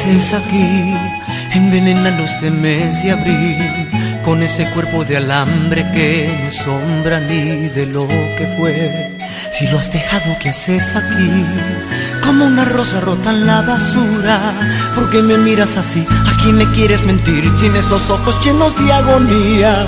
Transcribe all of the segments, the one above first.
haces aquí, envenenando este mes de abril, con ese cuerpo de alambre que no es sombra ni de lo que fue? Si lo has dejado, ¿qué haces aquí? Como una rosa rota en la basura. ¿Por qué me miras así? ¿A quién le quieres mentir? Tienes los ojos llenos de agonía.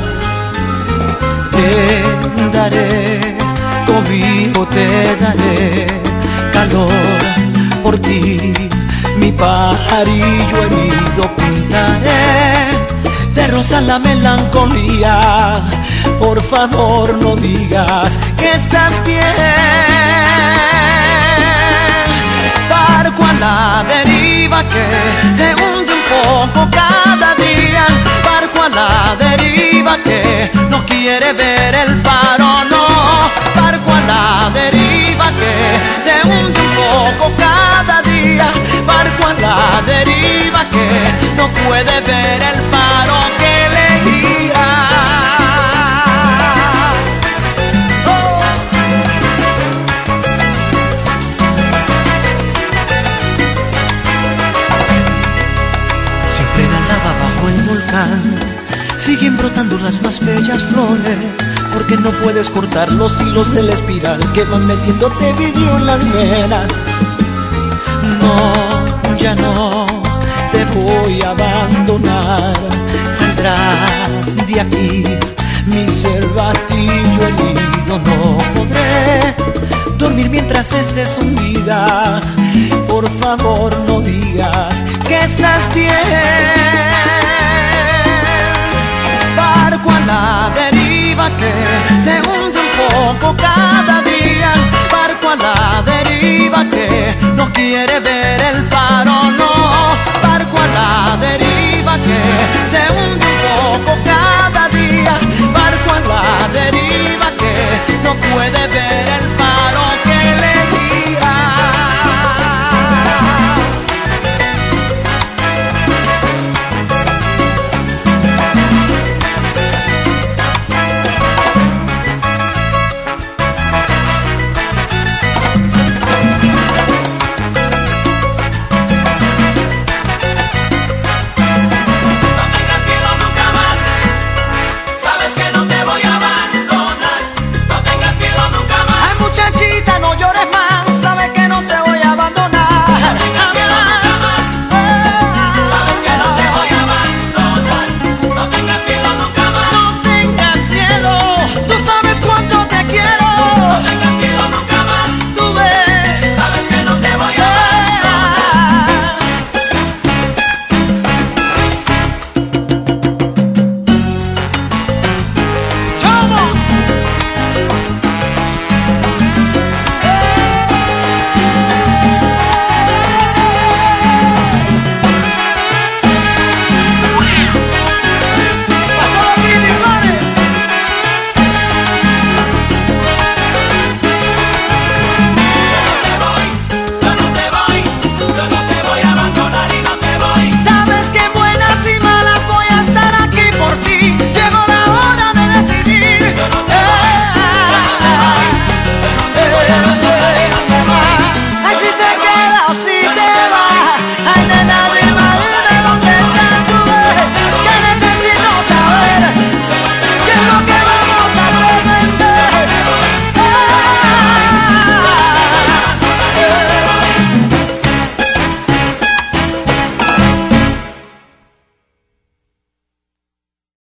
Te daré cobijo, te daré calor por ti. Mi pajarillo herido pintaré de rosa la melancolía. Por favor no digas que estás bien. Barco a la deriva que se hunde un poco cada día. Barco a la deriva que no quiere ver el faro, no. Barco a la deriva que se hunde un poco cada día. Barco a la deriva que no puede ver el faro que le guía. Siempre la lava bajo el volcán, siguen brotando las más bellas flores, porque no puedes cortar los hilos de la espiral que van metiéndote vidrio en las venas. No, ya no te voy a abandonar. Saldrás de aquí, mi cervatillo herido. No podré dormir mientras estés hundida. Por favor no digas que estás bien. Barco a la deriva que se hunde un poco cada día. Barco a la deriva que no quiere ver el faro.